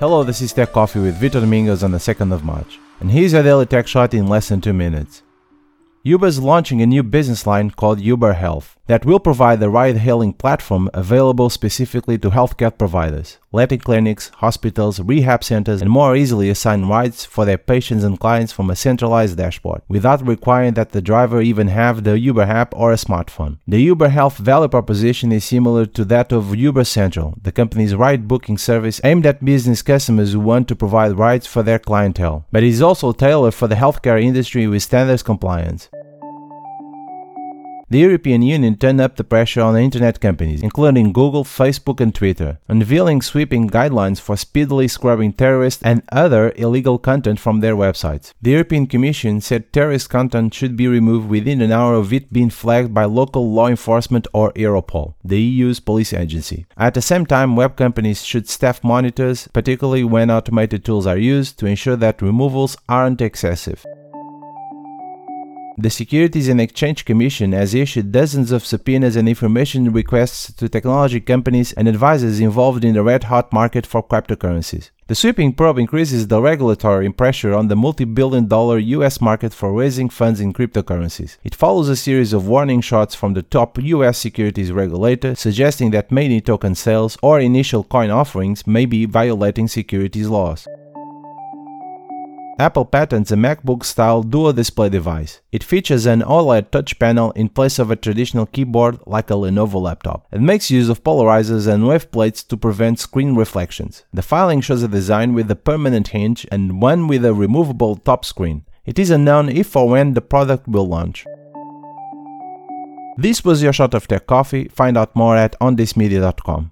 Hello, this is Tech Coffee with Vitor Domingos on the 2nd of March. And here's your daily tech shot in less than 2 minutes. Uber is launching a new business line called Uber Health that will provide a ride-hailing platform available specifically to healthcare providers, letting clinics, hospitals, rehab centers, and more easily assign rides for their patients and clients from a centralized dashboard, without requiring that the driver even have the Uber app or a smartphone. The Uber Health value proposition is similar to that of Uber Central, the company's ride-booking service aimed at business customers who want to provide rides for their clientele, but is also tailored for the healthcare industry with standards compliance. The European Union turned up the pressure on internet companies, including Google, Facebook and Twitter, unveiling sweeping guidelines for speedily scrubbing terrorist and other illegal content from their websites. The European Commission said terrorist content should be removed within an hour of it being flagged by local law enforcement or Europol, the EU's police agency. At the same time, web companies should staff monitors, particularly when automated tools are used, to ensure that removals aren't excessive. The Securities and Exchange Commission has issued dozens of subpoenas and information requests to technology companies and advisors involved in the red-hot market for cryptocurrencies. The sweeping probe increases the regulatory pressure on the multi-billion-dollar US market for raising funds in cryptocurrencies. It follows a series of warning shots from the top US securities regulator, suggesting that many token sales or initial coin offerings may be violating securities laws. Apple patents a MacBook-style dual display device. It features an OLED touch panel in place of a traditional keyboard like a Lenovo laptop, and makes use of polarizers and wave plates to prevent screen reflections. The filing shows a design with a permanent hinge and one with a removable top screen. It is unknown if or when the product will launch. This was your shot of Tech Coffee. Find out more at onthismedia.com.